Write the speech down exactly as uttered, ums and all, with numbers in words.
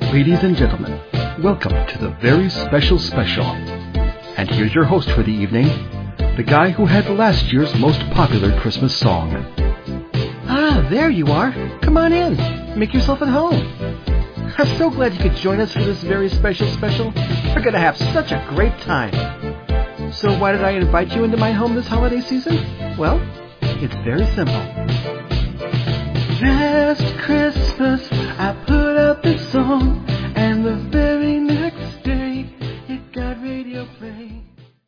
Ladies and gentlemen, welcome to the very special special. And here's your host for the evening, the guy who had last year's most popular Christmas song. Ah, there you are. Come on in. Make yourself at home. I'm so glad you could join us for this very special special. We're going to have such a great time. So why did I invite you into my home this holiday season? Well, it's very simple. Last Christmas, I put out this song.